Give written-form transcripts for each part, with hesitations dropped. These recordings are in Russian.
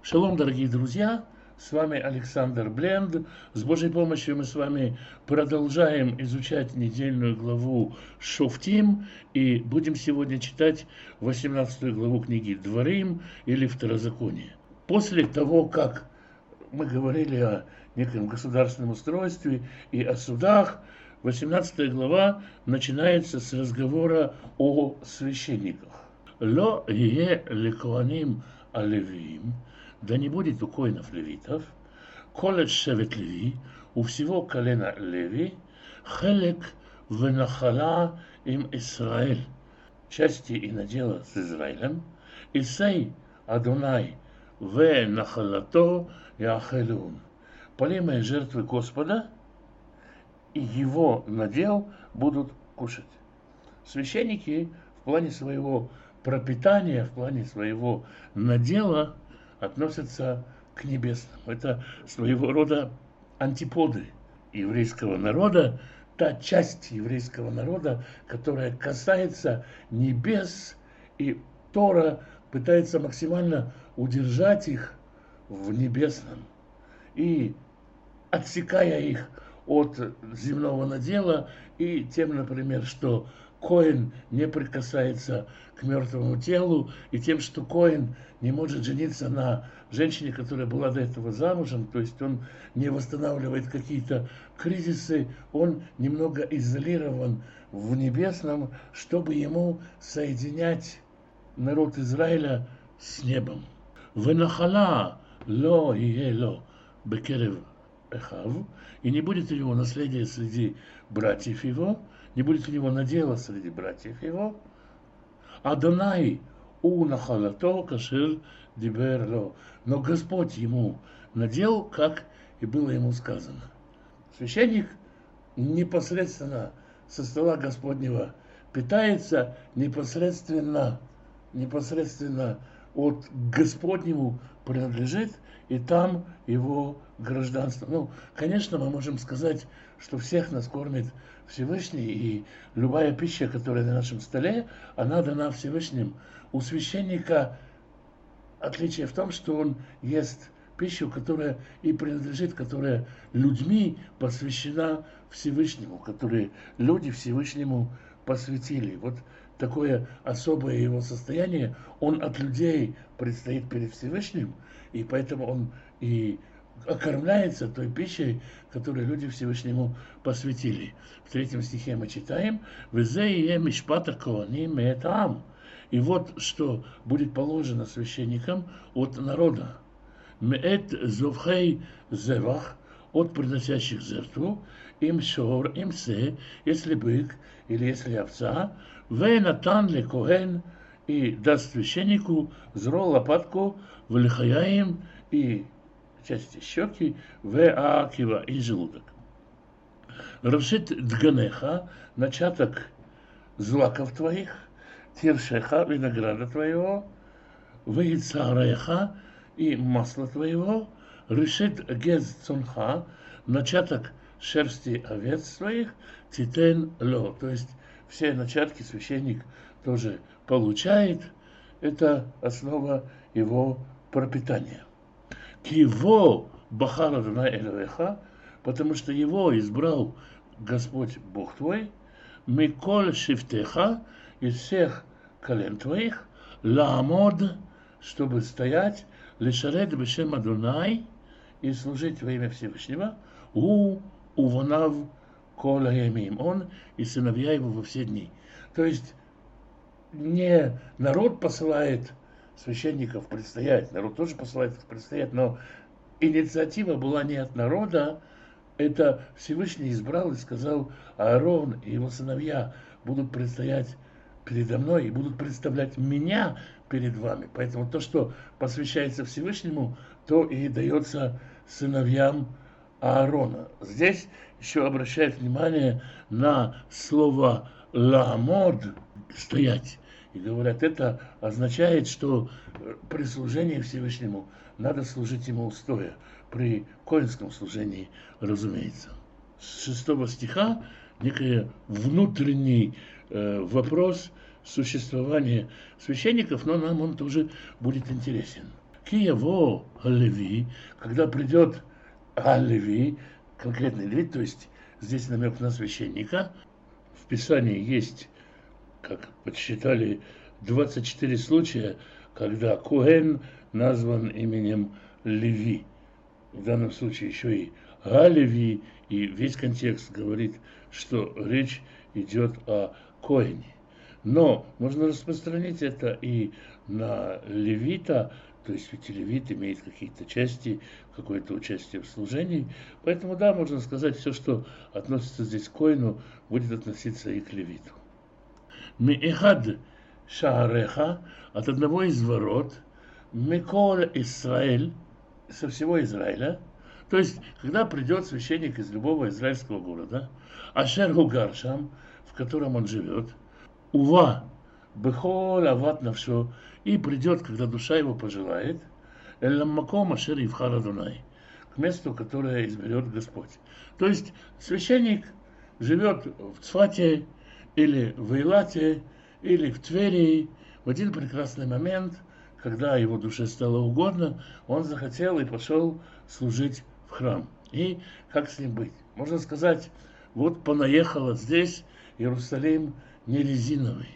Шалом, дорогие друзья! С вами Александр Бленд. С Божьей помощью мы с вами продолжаем изучать недельную главу Шофтим. И будем сегодня читать 18 главу книги Дворим или Второзаконие. После того, как мы говорили о неком государственном устройстве и о судах, 18 глава начинается с разговора о священниках. «Ло ие лекоаним алевиим», да не будет у коинов левитов, колет шевет леви, у всего колена леви, хелек венахала им Исраэль, части и надела с Израилем, Исей Адонай венахалато яхелун, полимые жертвы Господа, и его надел будут кушать. Священники в плане своего пропитания, в плане своего надела относятся к небесным. Это своего рода антиподы еврейского народа, та часть еврейского народа, которая касается небес, и Тора пытается максимально удержать их в небесном, и отсекая их от земного надела, и тем, например, что коэн не прикасается к мертвому телу, и тем, что коэн не может жениться на женщине, которая была до этого замужем, то есть он не восстанавливает какие-то кризисы, он немного изолирован в небесном, чтобы ему соединять народ Израиля с небом. «Венахала ло иело бекерев эхав», и не будет у него наследия среди братьев его, не будет у него надела среди братьев его. Адонай у нахалато кашер диберло, но Господь ему надел, как и было ему сказано. Священник непосредственно со стола Господнего питается, непосредственно от Господнему принадлежит, и там его гражданство. Ну, конечно, мы можем сказать, что всех нас кормит Всевышний, и любая пища, которая на нашем столе, она дана Всевышним. У священника отличие в том, что он ест пищу, которая и принадлежит, которая людьми посвящена Всевышнему, которые люди Всевышнему посвятили. Вот такое особое его состояние, он от людей предстоит перед Всевышним, и поэтому он и окормляется той пищей, которую люди Всевышнему посвятили. В 3 стихе мы читаем: «Везее мишпата коаним меэтам». И вот что будет положено священникам от народа. «Меэт зовхей зевах», от приносящих жертву, им шор, им се, если бык или если овца, венатан ле коэн, и даст священнику зро лопатку, влихаяем, и части щеки, акива, и желудок. Рашит дганеха, начаток злаков твоих, тиршеха, винограда твоего, вейцареха, и масла твоего, решит гез цунха, начаток шерсти овец своих, титен ло, то есть все начатки священник тоже получает, это основа его пропитания. Киво бахара дана элевеха, потому что его избрал Господь Бог твой, миколь шифтеха, из всех колен твоих, ламод, чтобы стоять, лишарет бешем Адонай, и служить во имя Всевышнего, увонав кола ямим, он и сыновья его во все дни. То есть не народ посылает священников предстоять, народ тоже посылает их предстоять, но инициатива была не от народа, это Всевышний избрал и сказал: Аарон и его сыновья будут предстоять передо мной и будут представлять меня перед вами. Поэтому то, что посвящается Всевышнему, то и дается сыновьям Аарона. Здесь еще обращает внимание на слово «ламод», «стоять». И говорят, это означает, что при служении Всевышнему надо служить ему стоя. При коэнском служении, разумеется. С 6 стиха некий внутренний вопрос существования священников, но нам он тоже будет интересен. Киево Леви, когда придет Леви, конкретный левит, то есть здесь намек на священника. В Писании есть, как подсчитали, 24 случая, когда Коэн назван именем Леви. В данном случае еще и Галеви, и весь контекст говорит, что речь идет о Коэне. Но можно распространить это и на левита, то есть ведь левит имеет какие-то части, какое-то участие в служении. Поэтому да, можно сказать, все, что относится здесь к коину, будет относиться и к левиту. Миихад шаареха, от одного из ворот, Микол Исраэль, со всего Израиля. То есть, когда придет священник из любого израильского города, Ашер Гугаршам, в котором он живет, Ува, Бехол Ават Навшо, и придет, когда душа его пожелает, Элламаком Ашер Ивхар Адунай, к месту, которое изберет Господь. То есть, священник живет в Цфате, или в Эйлате, или в Твери. В один прекрасный момент, когда его душе стало угодно, он захотел и пошел служить в храм. И как с ним быть? Можно сказать, вот понаехало здесь Иерусалим не резиновый.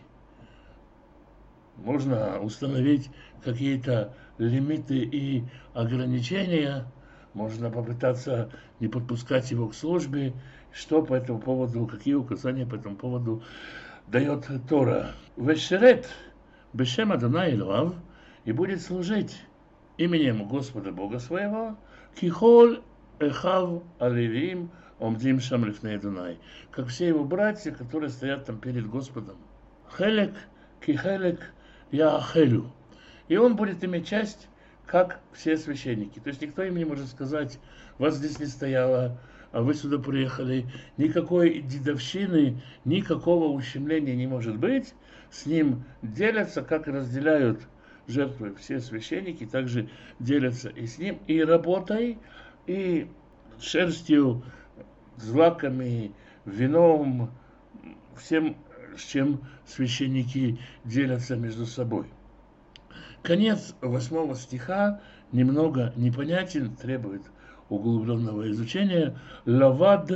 Можно установить какие-то лимиты и ограничения, можно попытаться не подпускать его к службе, что по этому поводу, какие указания по этому поводу дает Тора. Вешерет бешем Адонай Элоав, и будет служить именем Господа Бога своего, кихол эхав алевим омдим шам лифней Адонай, как все его братья, которые стоят там перед Господом. Хелек кихелек яахелю. И он будет иметь часть, как все священники. То есть никто им не может сказать, вас здесь не стояло, а вы сюда приехали. Никакой дедовщины, никакого ущемления не может быть. С ним делятся, как и разделяют жертвы все священники, также делятся и с ним, и работой, и шерстью, злаками, вином, всем, с чем священники делятся между собой. Конец 8 стиха немного непонятен, требует углубленного изучения. Лавад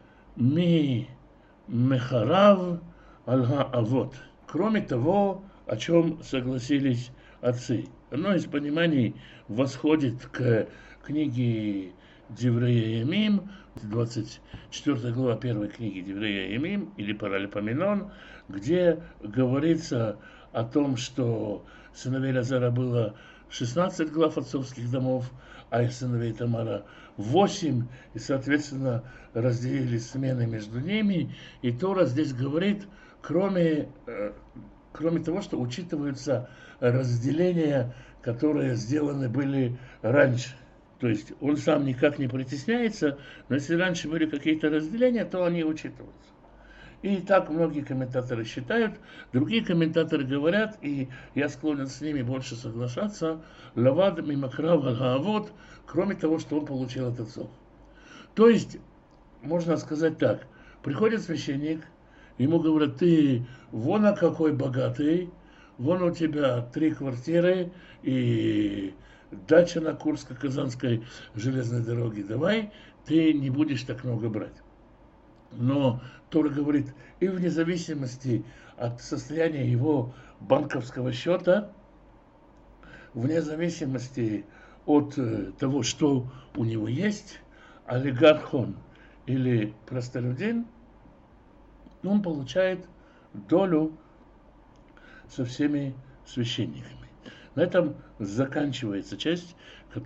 ми мехарав альга авот. Кроме того, о чем согласились отцы. Одно из пониманий восходит к книге Деврея Ямим, 24 глава первой книги Деврея Ямим, или Паралипоменон, где говорится о том, что сыновей Лазара было 16 глав отцовских домов, а из сыновей Тамара 8, и, соответственно, разделили смены между ними. И Тора здесь говорит, кроме того, что учитываются разделения, которые сделаны были раньше. То есть он сам никак не притесняется, но если раньше были какие-то разделения, то они учитываются. И так многие комментаторы считают, другие комментаторы говорят, и я склонен с ними больше соглашаться, лавад мимакрав гаавот, кроме того, что он получил от отцов. То есть, можно сказать так, приходит священник, ему говорят, ты вон а какой богатый, вон у тебя 3 квартиры и дача на Курско-Казанской железной дороге, давай, ты не будешь так много брать. Но Тора говорит, и вне зависимости от состояния его банковского счета, вне зависимости от того, что у него есть, олигарх он или простолюдин, он получает долю со всеми священниками. На этом заканчивается часть,